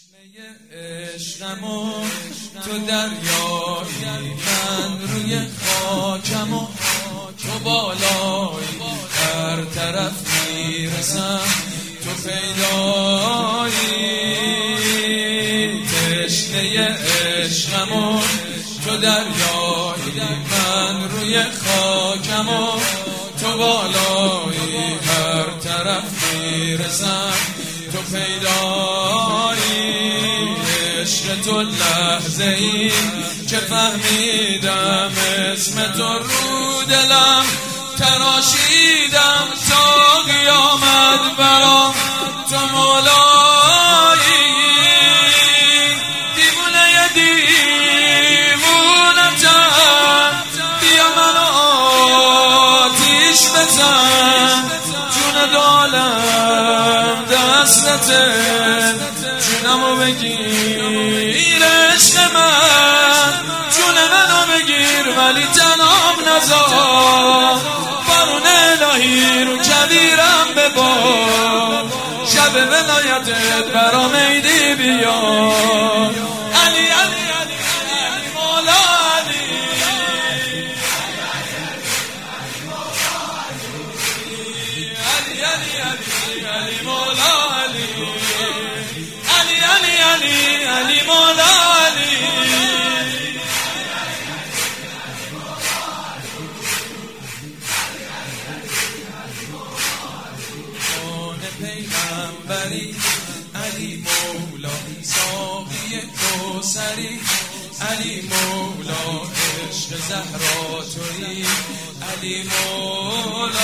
عشقم و تو دریایی، من روی خاکم و تو بالایی، هر طرف میرسم تو پیدایی. تشنه عشقم و تو دریایی، من روی خاکم و تو بالایی، هر طرف میرسم تو پیدایی. عشق تو لحظه‌ای که فهمیدم اسم تو رو دلم تراشیدم، تا قیامت برام تو مولایی. دیوونه دیوونتم، بیا منو آتیش بزن، جون دالم دستته، جونمو بگیر عشق من، جون منو بگیر ولی تنام نذار. بارون الهی رو کویرم ببار، شب ولایتت برام عیدی بیار. علی علی علی علی مولا علی، علی علی علی علی مولا علی، علی علی علی علی مولا علی. پیغمبری علی مولا، ساقی کوثری علی مولا، عشق زهرا تویی علی مولا.